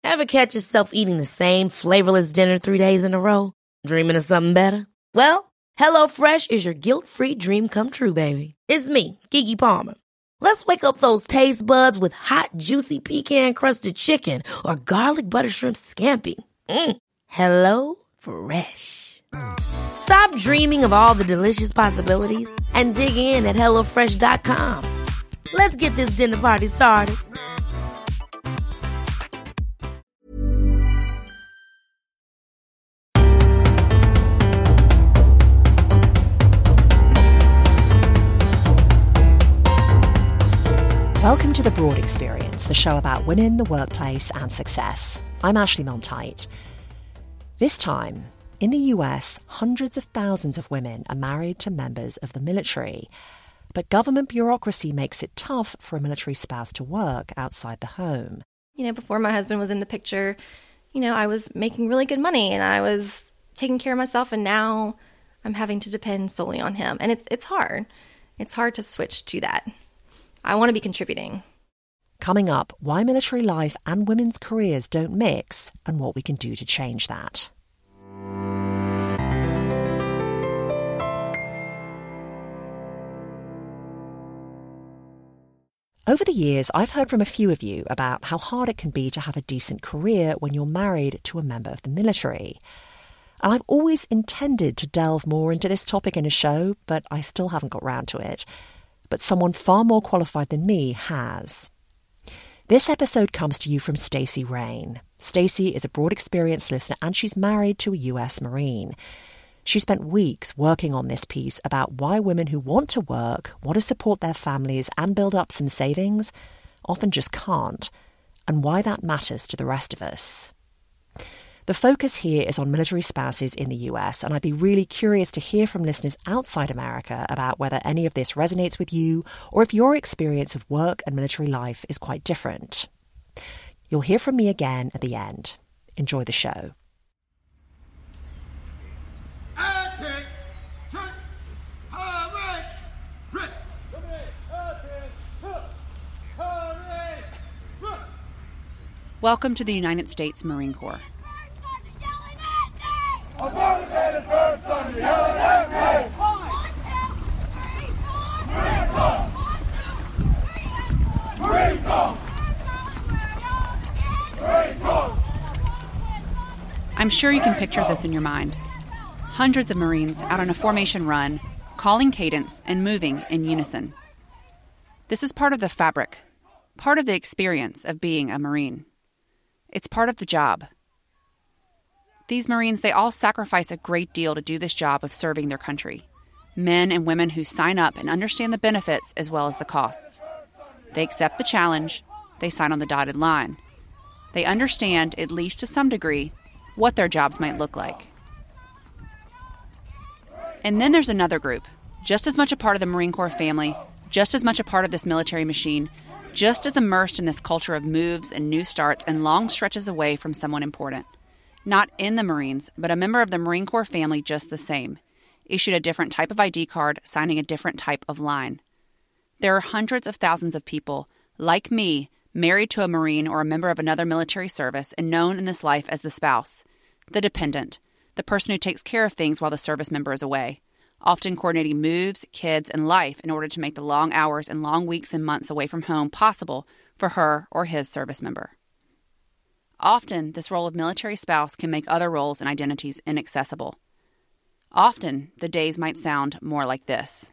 Ever catch yourself eating the same flavorless dinner 3 days in a row? Dreaming of something better? Well, HelloFresh is your guilt-free dream come true, baby. It's me, Keke Palmer. Let's wake up those taste buds with hot, juicy pecan-crusted chicken or garlic butter shrimp scampi. Hello Fresh. Stop dreaming of all the delicious possibilities and dig in at HelloFresh.com. Let's get this dinner party started. Welcome to The Broad Experience, the show about women, the workplace and success. I'm Ashley Monteith. This time, in the US, hundreds of thousands of women are married to members of the military. But government bureaucracy makes it tough for a military spouse to work outside the home. Before my husband was in the picture, I was making really good money and I was taking care of myself, and now I'm having to depend solely on him. And it's hard. It's hard to switch to that. I want to be contributing. Coming up, why military life and women's careers don't mix and what we can do to change that. Over the years, I've heard from a few of you about how hard it can be to have a decent career when you're married to a member of the military. And I've always intended to delve more into this topic in a show, but I still haven't got round to it. But someone far more qualified than me has. This episode comes to you from Stacey Rain. Stacey is a Broad Experience listener and she's married to a US Marine. She spent weeks working on this piece about why women who want to work, want to support their families and build up some savings, often just can't, and why that matters to the rest of us. The focus here is on military spouses in the US, and I'd be really curious to hear from listeners outside America about whether any of this resonates with you or if your experience of work and military life is quite different. You'll hear from me again at the end. Enjoy the show. Welcome to the United States Marine Corps. I'm sure you can picture this in your mind. Hundreds of Marines out on a formation run, calling cadence and moving in unison. This is part of the fabric, part of the experience of being a Marine. It's part of the job. These Marines, they all sacrifice a great deal to do this job of serving their country. Men and women who sign up and understand the benefits as well as the costs. They accept the challenge. They sign on the dotted line. They understand, at least to some degree, what their jobs might look like. And then there's another group, just as much a part of the Marine Corps family, just as much a part of this military machine, just as immersed in this culture of moves and new starts and long stretches away from someone important. Not in the Marines, but a member of the Marine Corps family just the same, issued a different type of ID card, signing a different type of line. There are hundreds of thousands of people, like me, married to a Marine or a member of another military service and known in this life as the spouse, the dependent, the person who takes care of things while the service member is away, often coordinating moves, kids, and life in order to make the long hours and long weeks and months away from home possible for her or his service member. Often, this role of military spouse can make other roles and identities inaccessible. Often, the days might sound more like this.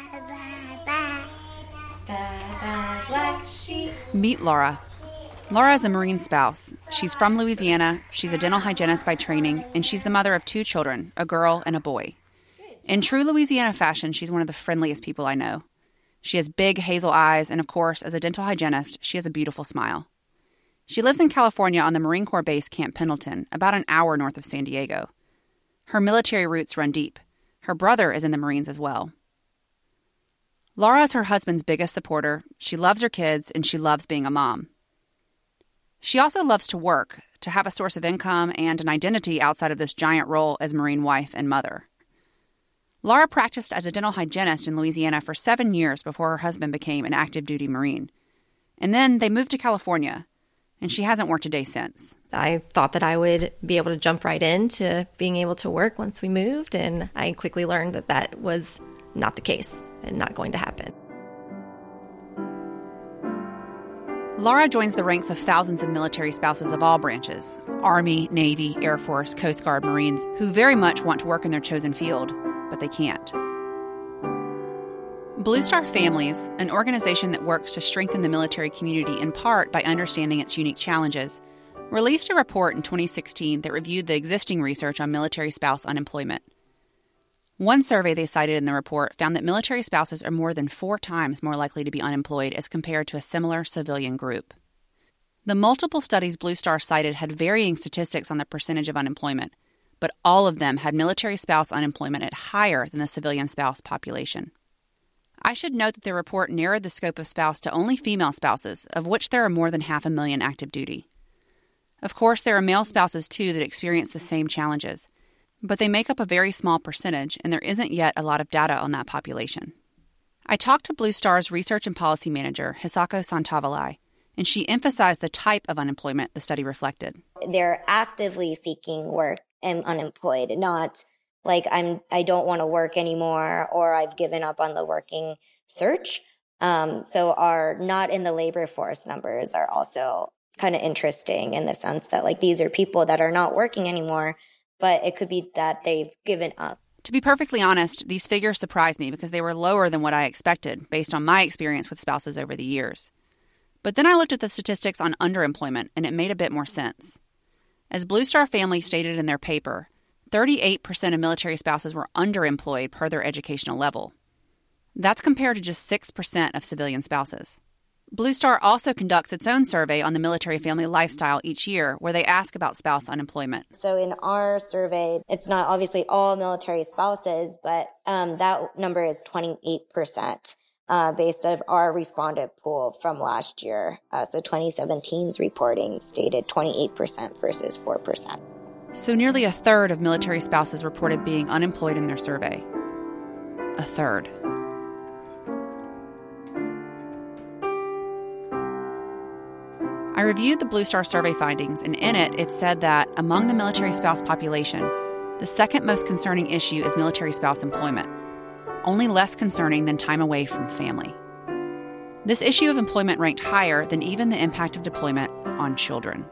Black sheep. Meet Laura. Laura is a Marine spouse. She's from Louisiana, she's a dental hygienist by training, and she's the mother of 2 children, a girl and a boy. In true Louisiana fashion, she's one of the friendliest people I know. She has big hazel eyes, and of course, as a dental hygienist, she has a beautiful smile. She lives in California on the Marine Corps base Camp Pendleton, about an hour north of San Diego. Her military roots run deep. Her brother is in the Marines as well. Laura is her husband's biggest supporter. She loves her kids, and she loves being a mom. She also loves to work, to have a source of income and an identity outside of this giant role as Marine wife and mother. Laura practiced as a dental hygienist in Louisiana for 7 years before her husband became an active duty Marine. And then they moved to California. and she hasn't worked a day since. I thought that I would be able to jump right into being able to work once we moved, and I quickly learned that that was not the case and not going to happen. Laura joins the ranks of thousands of military spouses of all branches, Army, Navy, Air Force, Coast Guard, Marines, who very much want to work in their chosen field, but they can't. Blue Star Families, an organization that works to strengthen the military community in part by understanding its unique challenges, released a report in 2016 that reviewed the existing research on military spouse unemployment. One survey they cited in the report found that military spouses are more than 4 times more likely to be unemployed as compared to a similar civilian group. The multiple studies Blue Star cited had varying statistics on the percentage of unemployment, but all of them had military spouse unemployment at higher than the civilian spouse population. I should note that the report narrowed the scope of spouse to only female spouses, of which there are more than 500,000 active duty. Of course, there are male spouses too that experience the same challenges, but they make up a very small percentage, and there isn't yet a lot of data on that population. I talked to Blue Star's research and policy manager, Hisako Santavalai, and she emphasized the type of unemployment the study reflected. They're actively seeking work and unemployed, not like I don't want to work anymore or I've given up on the working search. So our not in the labor force numbers are also kind of interesting in the sense that like these are people that are not working anymore, but it could be that they've given up. To be perfectly honest, these figures surprised me because they were lower than what I expected based on my experience with spouses over the years. But then I looked at the statistics on underemployment, and it made a bit more sense. As Blue Star Family stated in their paper, 38% of military spouses were underemployed per their educational level. That's compared to just 6% of civilian spouses. Blue Star also conducts its own survey on the military family lifestyle each year, where they ask about spouse unemployment. So in our survey, it's not obviously all military spouses, but that number is 28%. Based on our respondent pool from last year. So 2017's reporting stated 28% versus 4%. So nearly a third of military spouses reported being unemployed in their survey. A third. I reviewed the Blue Star survey findings, and in it said that among the military spouse population, the second most concerning issue is military spouse employment, only less concerning than time away from family. This issue of employment ranked higher than even the impact of deployment on children.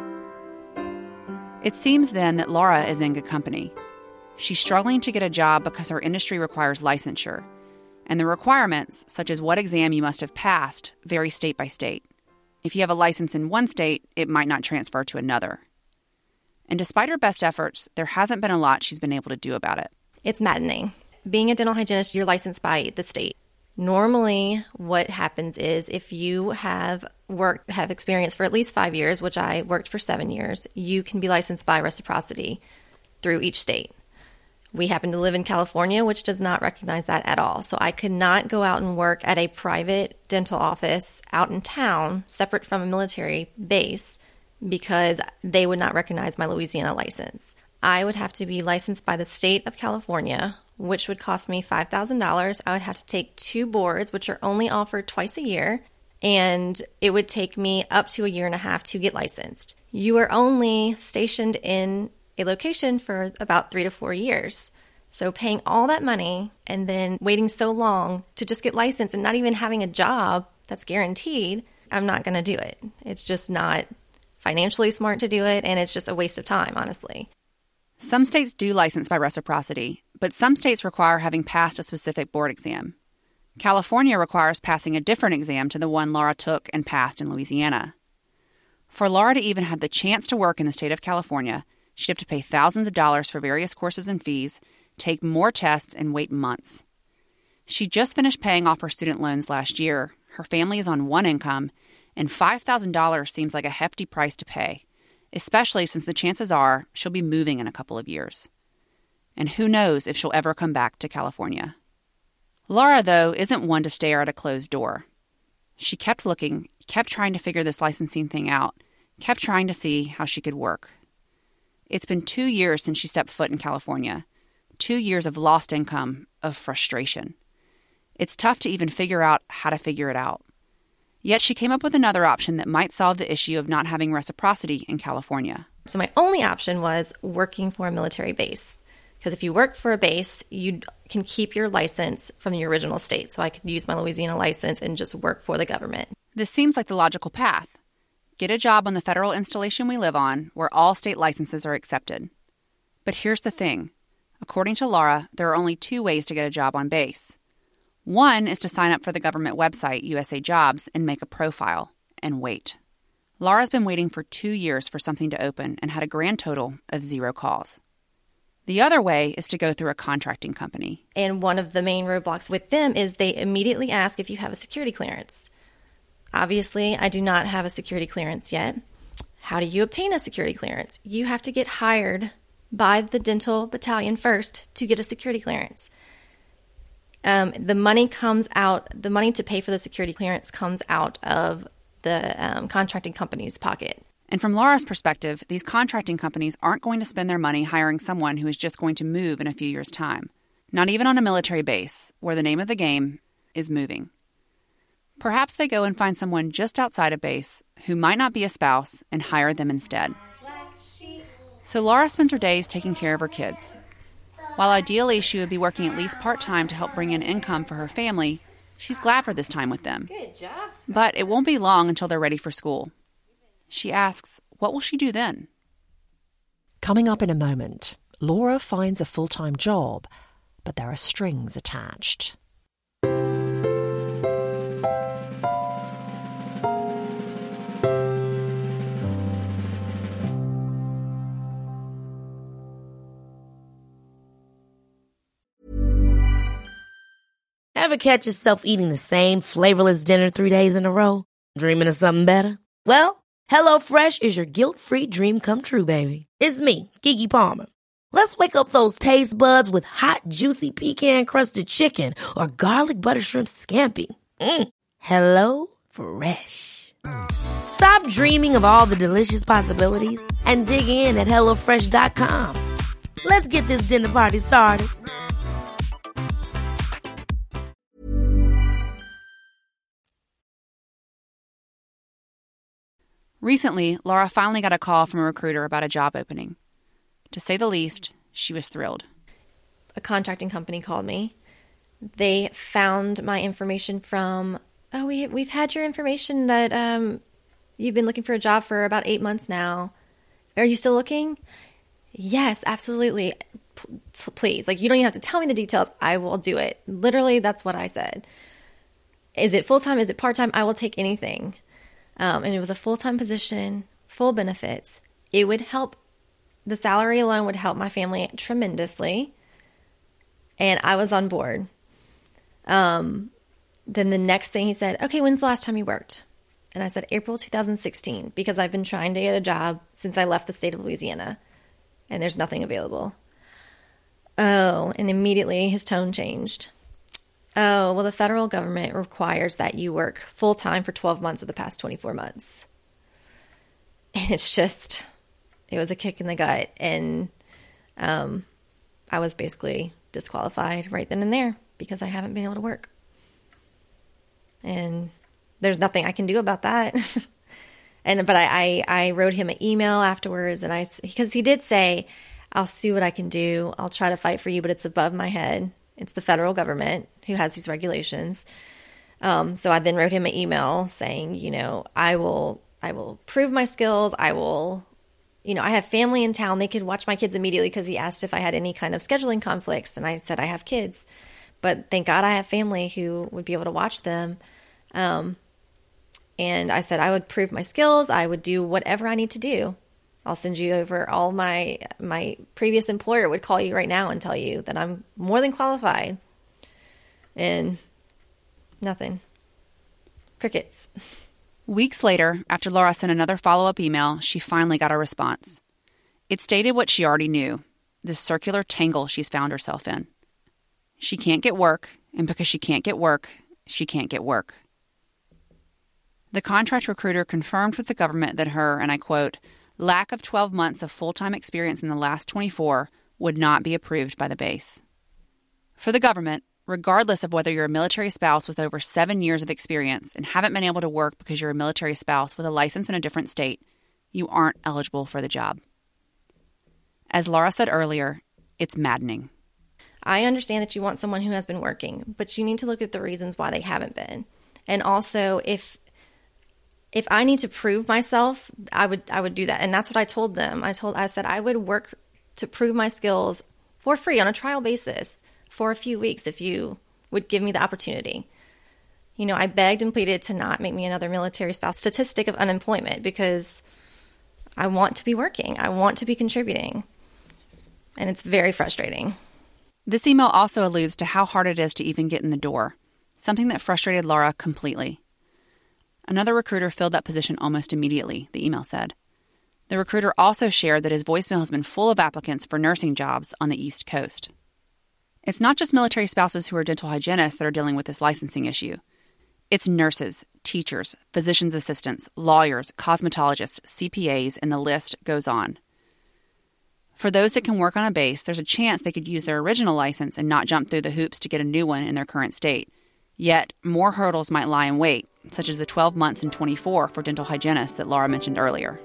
It seems then that Laura is in good company. She's struggling to get a job because her industry requires licensure, and the requirements, such as what exam you must have passed, vary state by state. If you have a license in one state, it might not transfer to another. And despite her best efforts, there hasn't been a lot she's been able to do about it. It's maddening. Being a dental hygienist, you're licensed by the state. Normally, what happens is if you have experience for at least 5 years, which I worked for 7 years, you can be licensed by reciprocity through each state. We happen to live in California, which does not recognize that at all. So I could not go out and work at a private dental office out in town, separate from a military base, because they would not recognize my Louisiana license. I would have to be licensed by the state of California, which would cost me $5,000. I would have to take 2 boards, which are only offered twice a year, and it would take me up to a year and a half to get licensed. You are only stationed in a location for about 3 to 4 years. So paying all that money and then waiting so long to just get licensed and not even having a job that's guaranteed, I'm not going to do it. It's just not financially smart to do it, and it's just a waste of time, honestly. Some states do license by reciprocity, but some states require having passed a specific board exam. California requires passing a different exam to the one Laura took and passed in Louisiana. For Laura to even have the chance to work in the state of California, she'd have to pay thousands of dollars for various courses and fees, take more tests, and wait months. She just finished paying off her student loans last year. Her family is on one income, and $5,000 seems like a hefty price to pay, especially since the chances are she'll be moving in a couple of years. And who knows if she'll ever come back to California. Laura, though, isn't one to stare at a closed door. She kept looking, kept trying to figure this licensing thing out, kept trying to see how she could work. It's been 2 years since she stepped foot in California. 2 years of lost income, of frustration. It's tough to even figure out how to figure it out. Yet she came up with another option that might solve the issue of not having reciprocity in California. So my only option was working for a military base. Because if you work for a base, you can keep your license from your original state. So I could use my Louisiana license and just work for the government. This seems like the logical path. Get a job on the federal installation we live on, where all state licenses are accepted. But here's the thing. According to Laura, there are only 2 ways to get a job on base. One is to sign up for the government website, USA Jobs, and make a profile, and wait. Laura's been waiting for 2 years for something to open and had a grand total of 0 calls. The other way is to go through a contracting company. And one of the main roadblocks with them is they immediately ask if you have a security clearance. Obviously, I do not have a security clearance yet. How do you obtain a security clearance? You have to get hired by the dental battalion first to get a security clearance. The money to pay for the security clearance comes out of the contracting company's pocket. And from Laura's perspective, these contracting companies aren't going to spend their money hiring someone who is just going to move in a few years' time. Not even on a military base, where the name of the game is moving. Perhaps they go and find someone just outside a base who might not be a spouse and hire them instead. So Laura spends her days taking care of her kids. While ideally she would be working at least part-time to help bring in income for her family, she's glad for this time with them. Good job. But it won't be long until they're ready for school. She asks, what will she do then? Coming up in a moment, Laura finds a full-time job, but there are strings attached. Ever catch yourself eating the same flavorless dinner 3 days in a row? Dreaming of something better? Well, HelloFresh is your guilt-free dream come true, baby. It's me, Keke Palmer. Let's wake up those taste buds with hot, juicy pecan-crusted chicken or garlic butter shrimp scampi. Hello Fresh. Stop dreaming of all the delicious possibilities and dig in at HelloFresh.com. Let's get this dinner party started. Recently, Laura finally got a call from a recruiter about a job opening. To say the least, she was thrilled. A contracting company called me. They found my information from, we've had your information that you've been looking for a job for about 8 months now. Are you still looking? Yes, absolutely. Please, you don't even have to tell me the details. I will do it. Literally, that's what I said. Is it full-time? Is it part-time? I will take anything. And it was a full-time position, full benefits. It would help, the salary alone would help my family tremendously. And I was on board. Then the next thing he said, okay, when's the last time you worked? And I said, April 2016, because I've been trying to get a job since I left the state of Louisiana. And there's nothing available. Oh, and immediately his tone changed. Oh, well, the federal government requires that you work full-time for 12 months of the past 24 months. And it was a kick in the gut. And I was basically disqualified right then and there because I haven't been able to work. And there's nothing I can do about that. But I wrote him an email afterwards, and because he did say, I'll see what I can do. I'll try to fight for you, but it's above my head. It's the federal government who has these regulations. So I then wrote him an email saying, I will prove my skills. I will, I have family in town. They could watch my kids immediately because he asked if I had any kind of scheduling conflicts. And I said, I have kids, but thank God I have family who would be able to watch them. And I said, I would prove my skills. I would do whatever I need to do. I'll send you over all my previous employer would call you right now and tell you that I'm more than qualified. And nothing. Crickets. Weeks later, after Laura sent another follow-up email, she finally got a response. It stated what she already knew, this circular tangle she's found herself in. She can't get work, and because she can't get work, she can't get work. The contract recruiter confirmed with the government that her, and I quote, lack of 12 months of full-time experience in the last 24 would not be approved by the base. For the government, regardless of whether you're a military spouse with over 7 years of experience and haven't been able to work because you're a military spouse with a license in a different state, you aren't eligible for the job. As Laura said earlier, it's maddening. I understand that you want someone who has been working, but you need to look at the reasons why they haven't been. And also, if I need to prove myself, I would do that. And that's what I told them. I said I would work to prove my skills for free on a trial basis for a few weeks if you would give me the opportunity. You know, I begged and pleaded to not make me another military spouse statistic of unemployment because I want to be working. I want to be contributing. And it's very frustrating. This email also alludes to how hard it is to even get in the door, something that frustrated Laura completely. Another recruiter filled that position almost immediately, the email said. The recruiter also shared that his voicemail has been full of applicants for nursing jobs on the East Coast. It's not just military spouses who are dental hygienists that are dealing with this licensing issue. It's nurses, teachers, physician's assistants, lawyers, cosmetologists, CPAs, and the list goes on. For those that can work on a base, there's a chance they could use their original license and not jump through the hoops to get a new one in their current state. Yet, more hurdles might lie in wait, such as the 12 months and 24 for dental hygienists that Laura mentioned earlier.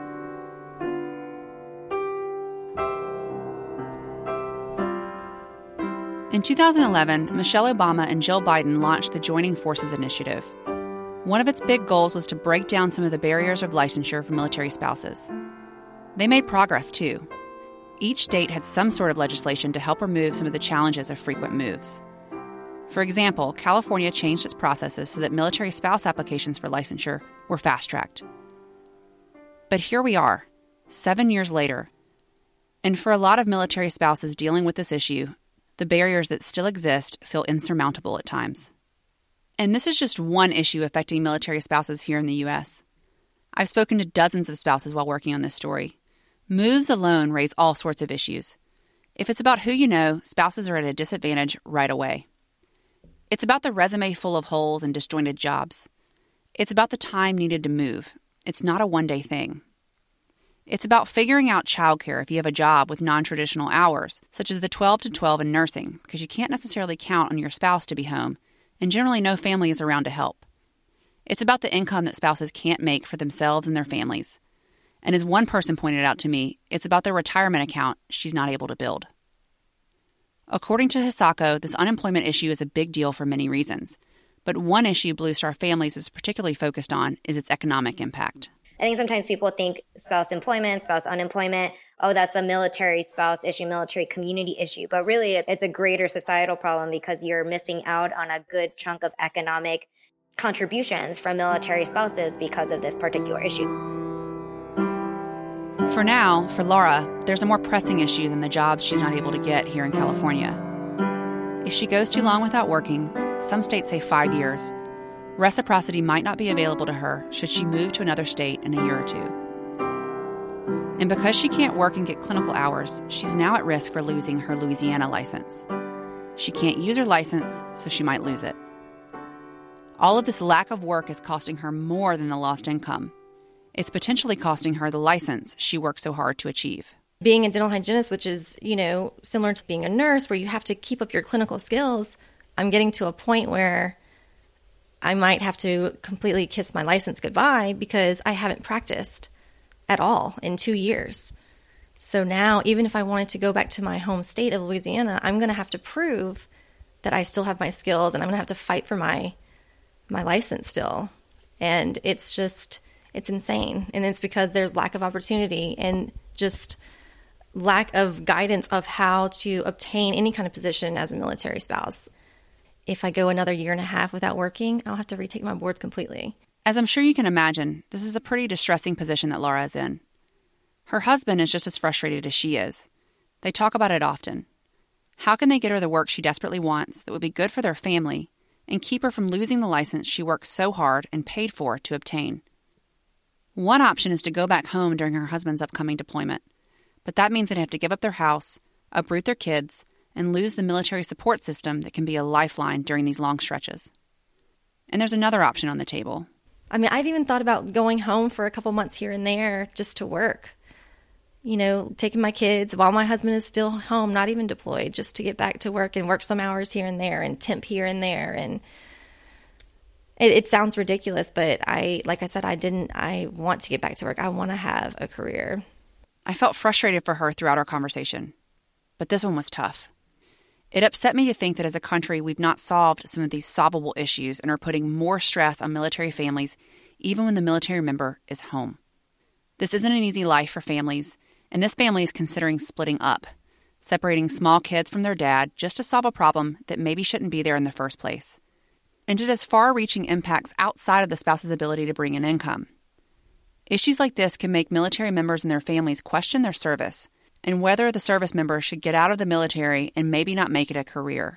In 2011, Michelle Obama and Jill Biden launched the Joining Forces Initiative. One of its big goals was to break down some of the barriers of licensure for military spouses. They made progress, too. Each state had some sort of legislation to help remove some of the challenges of frequent moves. For example, California changed its processes so that military spouse applications for licensure were fast-tracked. But here we are, 7 years later, and for a lot of military spouses dealing with this issue, the barriers that still exist feel insurmountable at times. And this is just one issue affecting military spouses here in the U.S. I've spoken to dozens of spouses while working on this story. Moves alone raise all sorts of issues. If it's about who you know, spouses are at a disadvantage right away. It's about the resume full of holes and disjointed jobs. It's about the time needed to move. It's not a one-day thing. It's about figuring out childcare if you have a job with non-traditional hours, such as the 12 to 12 in nursing, because you can't necessarily count on your spouse to be home, and generally no family is around to help. It's about the income that spouses can't make for themselves and their families. And as one person pointed out to me, it's about their retirement account she's not able to build. According to Hisako, this unemployment issue is a big deal for many reasons. But one issue Blue Star Families is particularly focused on is its economic impact. I think sometimes people think spouse employment, spouse unemployment, oh, that's a military spouse issue, military community issue. But really, it's a greater societal problem because you're missing out on a good chunk of economic contributions from military spouses because of this particular issue. For now, for Laura, there's a more pressing issue than the jobs she's not able to get here in California. If she goes too long without working, some states say 5 years, reciprocity might not be available to her should she move to another state in a year or two. And because she can't work and get clinical hours, she's now at risk for losing her Louisiana license. She can't use her license, so she might lose it. All of this lack of work is costing her more than the lost income. It's potentially costing her the license she worked so hard to achieve. Being a dental hygienist, which is, similar to being a nurse where you have to keep up your clinical skills, I'm getting to a point where I might have to completely kiss my license goodbye because I haven't practiced at all in 2 years. So now, even if I wanted to go back to my home state of Louisiana, I'm going to have to prove that I still have my skills, and I'm going to have to fight for my license still. And it's insane. And it's because there's lack of opportunity and just lack of guidance of how to obtain any kind of position as a military spouse. If I go another year and a half without working, I'll have to retake my boards completely. As I'm sure you can imagine, this is a pretty distressing position that Laura is in. Her husband is just as frustrated as she is. They talk about it often. How can they get her the work she desperately wants that would be good for their family and keep her from losing the license she worked so hard and paid for to obtain? One option is to go back home during her husband's upcoming deployment, but that means they'd have to give up their house, uproot their kids, and lose the military support system that can be a lifeline during these long stretches. And there's another option on the table. I mean, I've even thought about going home for a couple months here and there just to work. taking my kids while my husband is still home, not even deployed, just to get back to work and work some hours here and there and temp here and there. And it sounds ridiculous, but I want to get back to work. I want to have a career. I felt frustrated for her throughout our conversation, but this one was tough. It upset me to think that as a country, we've not solved some of these solvable issues and are putting more stress on military families, even when the military member is home. This isn't an easy life for families, and this family is considering splitting up, separating small kids from their dad just to solve a problem that maybe shouldn't be there in the first place. And it has far-reaching impacts outside of the spouse's ability to bring in income. Issues like this can make military members and their families question their service and whether the service member should get out of the military and maybe not make it a career.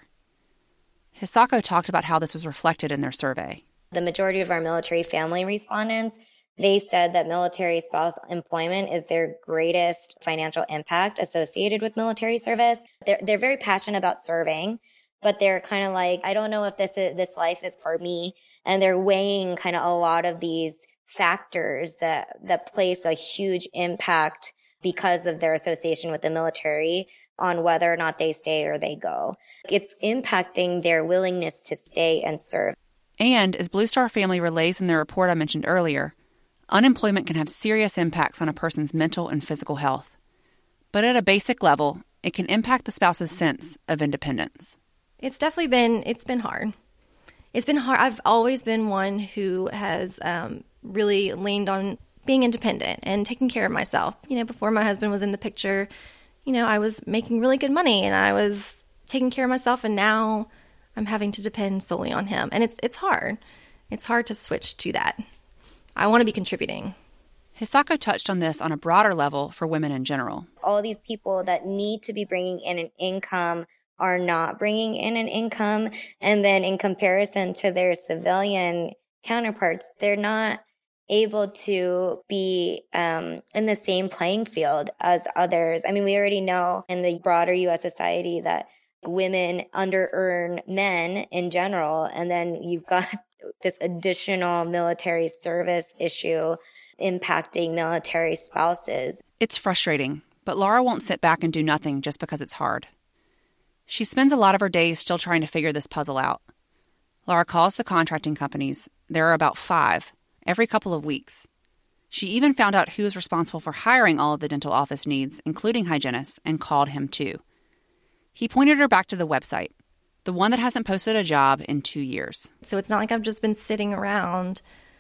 Hisako talked about how this was reflected in their survey. The majority of our military family respondents, they said that military spouse employment is their greatest financial impact associated with military service. They're very passionate about serving, but they're kind of like, I don't know if this life is for me. And they're weighing kind of a lot of these factors that place a huge impact because of their association with the military on whether or not they stay or they go. It's impacting their willingness to stay and serve. And as Blue Star Family relays in their report I mentioned earlier, unemployment can have serious impacts on a person's mental and physical health. But at a basic level, it can impact the spouse's sense of independence. It's definitely been hard. It's been hard. I've always been one who has really leaned on being independent and taking care of myself. Before my husband was in the picture, I was making really good money and I was taking care of myself, and now I'm having to depend solely on him. And it's hard. It's hard to switch to that. I want to be contributing. Hisako touched on this on a broader level for women in general. All these people that need to be bringing in an income are not bringing in an income. And then in comparison to their civilian counterparts, they're not able to be in the same playing field as others. I mean, we already know in the broader U.S. society that women under-earn men in general. And then you've got this additional military service issue impacting military spouses. It's frustrating, but Laura won't sit back and do nothing just because it's hard. She spends a lot of her days still trying to figure this puzzle out. Laura calls the contracting companies, there are about 5, every couple of weeks. She even found out who was responsible for hiring all of the dental office needs, including hygienists, and called him too. He pointed her back to the website, the one that hasn't posted a job in 2 years. So it's not like I've just been sitting around,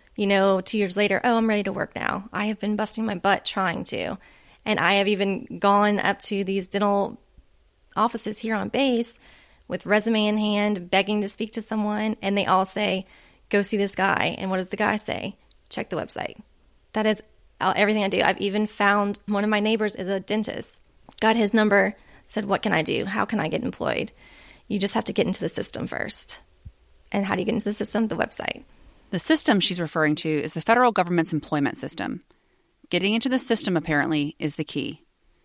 2 years later, oh, I'm ready to work now. I have been busting my butt trying to. And I have even gone up to these dental offices here on base with resume in hand, begging to speak to someone, and they all say, go see this guy. And what does the guy say? Check the website. That is everything I do. I've even found one of my neighbors is a dentist. Got his number, said, what can I do? How can I get employed? You just have to get into the system first. And how do you get into the system? The website. The system she's referring to is the federal government's employment system. Getting into the system, apparently, is the key.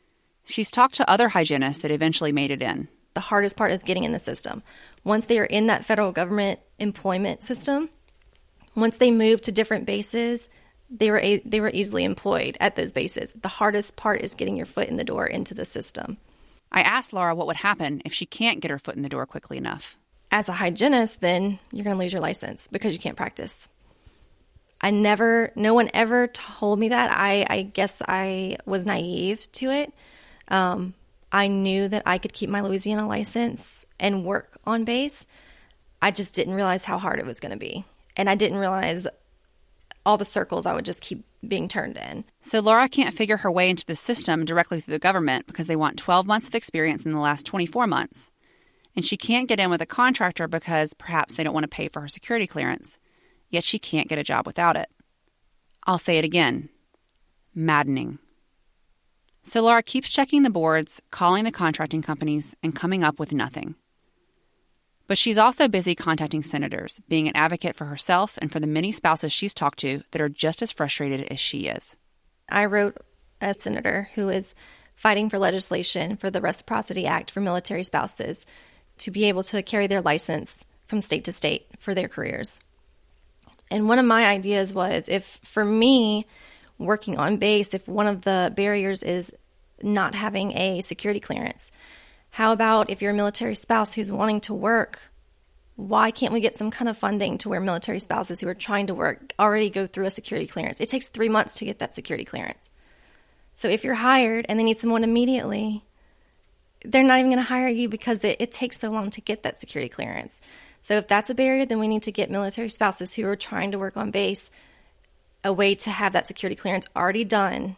She's talked to other hygienists that eventually made it in. The hardest part is getting in the system. Once they are in that federal government employment system, once they move to different bases, they were easily employed at those bases. The hardest part is getting your foot in the door into the system. I asked Laura what would happen if she can't get her foot in the door quickly enough. As a hygienist, then you're going to lose your license because you can't practice. No one ever told me that. I guess I was naive to it. I knew that I could keep my Louisiana license and work on base. I just didn't realize how hard it was going to be. And I didn't realize all the circles I would just keep being turned in. So Laura can't figure her way into the system directly through the government because they want 12 months of experience in the last 24 months. And she can't get in with a contractor because perhaps they don't want to pay for her security clearance. Yet she can't get a job without it. I'll say it again. Maddening. So Laura keeps checking the boards, calling the contracting companies, and coming up with nothing. But she's also busy contacting senators, being an advocate for herself and for the many spouses she's talked to that are just as frustrated as she is. I wrote a senator who is fighting for legislation for the Reciprocity Act for military spouses to be able to carry their license from state to state for their careers. And one of my ideas was, if for me, working on base, if one of the barriers is not having a security clearance? How about if you're a military spouse who's wanting to work? Why can't we get some kind of funding to where military spouses who are trying to work already go through a security clearance? It takes 3 months to get that security clearance. So if you're hired and they need someone immediately, they're not even going to hire you because it takes so long to get that security clearance. So if that's a barrier, then we need to get military spouses who are trying to work on base a way to have that security clearance already done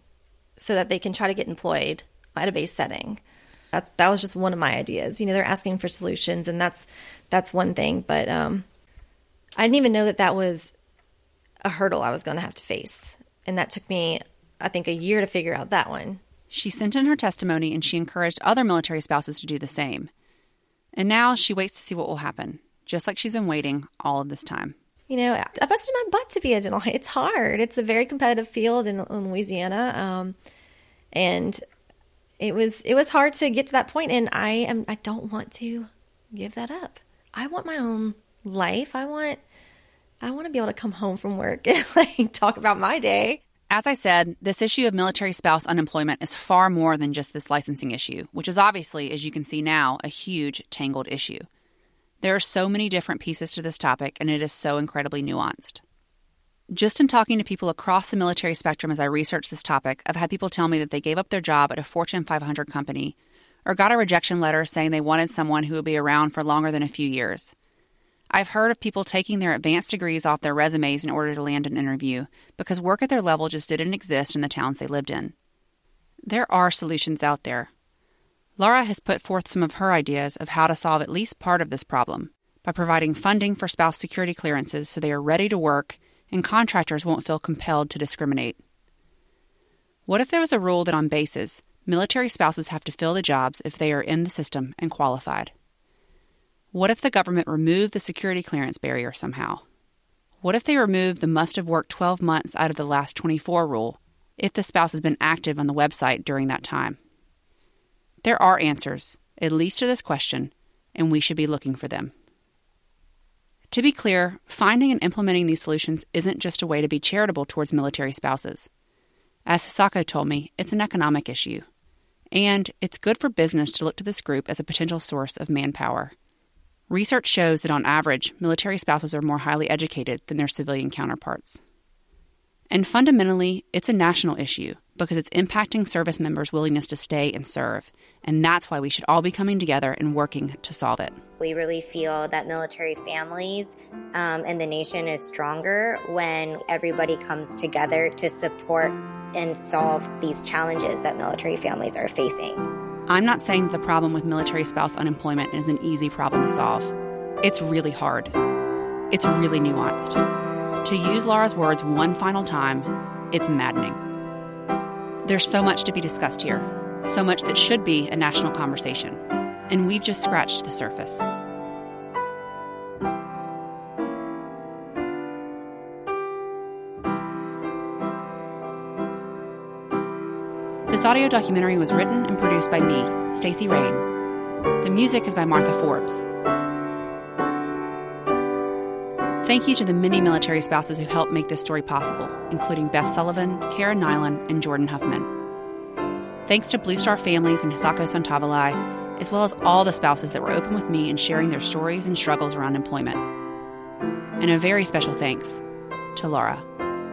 so that they can try to get employed at a base setting. That was just one of my ideas. They're asking for solutions, and that's one thing. But I didn't even know that was a hurdle I was going to have to face. And that took me, I think, a year to figure out that one. She sent in her testimony, and she encouraged other military spouses to do the same. And now she waits to see what will happen, just like she's been waiting all of this time. I busted my butt to be a dental hygienist. It's hard. It's a very competitive field in Louisiana, and it was hard to get to that point. And I don't want to give that up. I want my own life. I want to be able to come home from work and talk about my day. As I said, this issue of military spouse unemployment is far more than just this licensing issue, which is obviously, as you can see now, a huge tangled issue. There are so many different pieces to this topic, and it is so incredibly nuanced. Just in talking to people across the military spectrum as I researched this topic, I've had people tell me that they gave up their job at a Fortune 500 company or got a rejection letter saying they wanted someone who would be around for longer than a few years. I've heard of people taking their advanced degrees off their resumes in order to land an interview because work at their level just didn't exist in the towns they lived in. There are solutions out there. Laura has put forth some of her ideas of how to solve at least part of this problem by providing funding for spouse security clearances so they are ready to work and contractors won't feel compelled to discriminate. What if there was a rule that on bases, military spouses have to fill the jobs if they are in the system and qualified? What if the government removed the security clearance barrier somehow? What if they removed the must have worked 12 months out of the last 24 rule if the spouse has been active on the website during that time? There are answers, at least to this question, and we should be looking for them. To be clear, finding and implementing these solutions isn't just a way to be charitable towards military spouses. As Hisako told me, it's an economic issue. And it's good for business to look to this group as a potential source of manpower. Research shows that on average, military spouses are more highly educated than their civilian counterparts. And fundamentally, it's a national issue because it's impacting service members' willingness to stay and serve. And that's why we should all be coming together and working to solve it. We really feel that military families and the nation is stronger when everybody comes together to support and solve these challenges that military families are facing. I'm not saying that the problem with military spouse unemployment is an easy problem to solve. It's really hard. It's really nuanced. To use Laura's words one final time, it's maddening. There's so much to be discussed here, so much that should be a national conversation, and we've just scratched the surface. This audio documentary was written and produced by me, Stacey Rain. The music is by Martha Forbes. Thank you to the many military spouses who helped make this story possible, including Beth Sullivan, Karen Nyland, and Jordan Huffman. Thanks to Blue Star Families and Hisako Santavalai, as well as all the spouses that were open with me in sharing their stories and struggles around employment. And a very special thanks to Laura.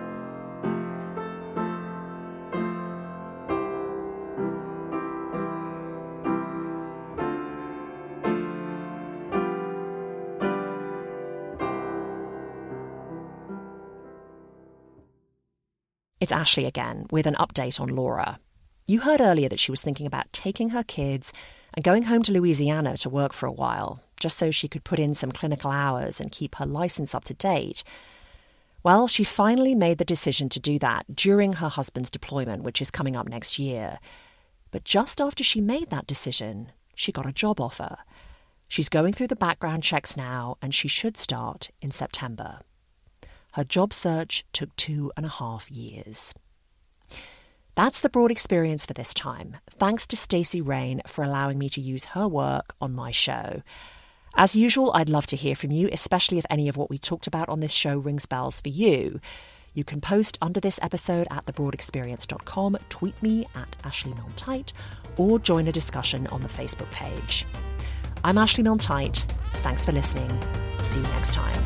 It's Ashley again with an update on Laura. You heard earlier that she was thinking about taking her kids and going home to Louisiana to work for a while, just so she could put in some clinical hours and keep her license up to date. Well, she finally made the decision to do that during her husband's deployment, which is coming up next year. But just after she made that decision, she got a job offer. She's going through the background checks now, and she should start in September. Her job search took 2.5 years. That's the broad experience for this time. Thanks to Stacey Rain for allowing me to use her work on my show. As usual, I'd love to hear from you, especially if any of what we talked about on this show rings bells for you. You can post under this episode at thebroadexperience.com, tweet me at Ashley Milne Tyte, or join a discussion on the Facebook page. I'm Ashley Milne Tyte. Thanks for listening. See you next time.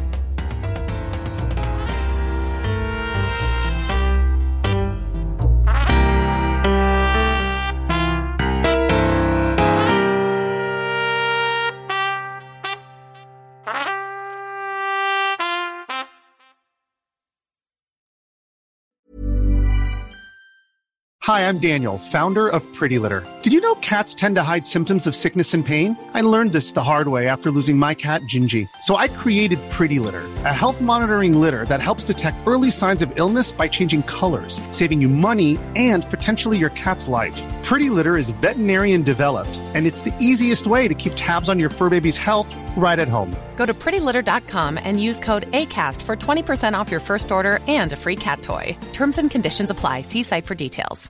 Hi, I'm Daniel, founder of Pretty Litter. Did you know cats tend to hide symptoms of sickness and pain? I learned this the hard way after losing my cat, Gingy. So I created Pretty Litter, a health monitoring litter that helps detect early signs of illness by changing colors, saving you money and potentially your cat's life. Pretty Litter is veterinarian developed, and it's the easiest way to keep tabs on your fur baby's health right at home. Go to prettylitter.com and use code ACAST for 20% off your first order and a free cat toy. Terms and conditions apply. See site for details.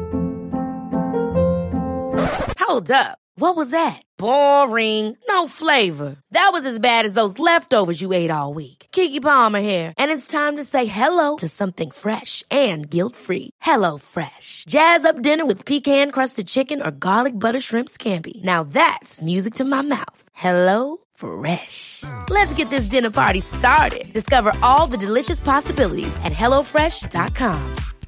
Hold up. What was that? Boring. No flavor. That was as bad as those leftovers you ate all week. Keke Palmer here, and it's time to say hello to something fresh and guilt-free. Hello Fresh. Jazz up dinner with pecan-crusted chicken or garlic butter shrimp scampi. Now that's music to my mouth. Hello Fresh. Let's get this dinner party started. Discover all the delicious possibilities at HelloFresh.com.